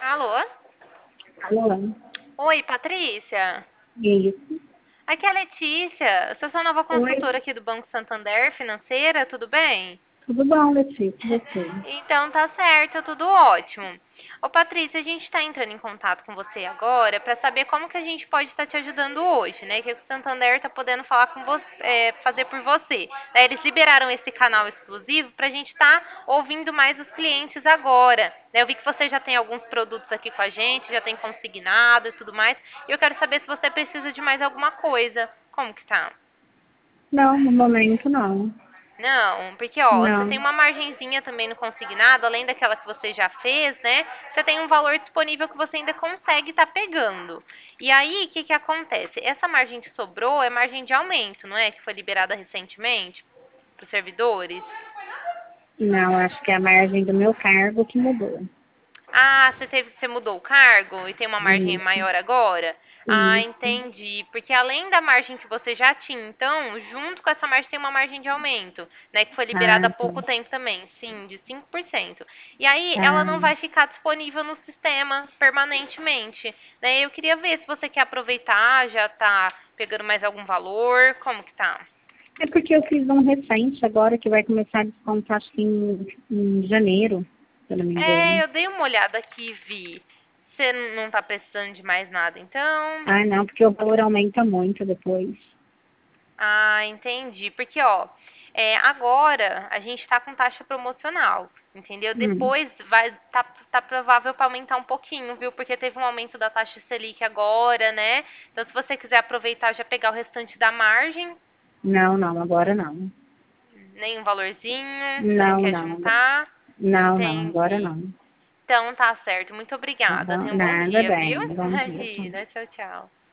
Alô? Alô? Oi, Patrícia? Isso. Aqui é a Letícia. Eu sou sua nova Oi, consultora aqui do Banco Santander Financeira, tudo bem? tudo bom, Letícia? E você? Então tá certo, tudo ótimo. Ô Patrícia, a gente está entrando em contato com você agora para saber como que a gente pode estar te ajudando hoje, né? Que o Santander está podendo falar com você, fazer por você. Né, eles liberaram esse canal exclusivo para a gente estar ouvindo mais os clientes agora. Né? Eu vi que você já tem alguns produtos aqui com a gente, já tem consignado e tudo mais. E eu quero saber se você precisa de mais alguma coisa. Como que tá? Não, no momento não. Não, porque ó, você tem Não. uma margenzinha também no consignado, além daquela que você já fez, né? Você tem um valor disponível que você ainda consegue estar pegando. E aí, o que que acontece? Essa margem que sobrou é margem de aumento, não é? Que foi liberada recentemente para os servidores. Não, acho que é a margem do meu cargo que mudou. Ah, você mudou o cargo e tem uma margem Isso, maior agora? Ah, isso. entendi. Porque além da margem que você já tinha, então, junto com essa margem tem uma margem de aumento, né? Que foi liberada Ah, há pouco tempo também, sim, de 5%. E aí ela tá. não vai ficar disponível no sistema permanentemente, né? Eu queria ver se você quer aproveitar, já tá pegando mais algum valor, como que tá? É porque eu fiz um recente agora que vai começar a descontar, acho que em janeiro, se eu não me É, engano. eu dei uma olhada aqui e vi. Você não tá precisando de mais nada, então? Ah, não, porque o valor aumenta muito depois. Ah, entendi. Porque, ó, agora a gente tá com taxa promocional, entendeu? Hum. Depois tá provável para aumentar um pouquinho, viu? Porque teve um aumento da taxa Selic agora, né? Então, se você quiser aproveitar já pegar o restante da margem, Não, não, agora não. nem um valorzinho, você não Não, quer não. juntar, Não, não, agora entendi. não. Então, tá certo. Muito Tá obrigada. bom? Tenha um bom Nada dia, viu? bem. Bom dia, tchau. Imagina. Tchau, tchau.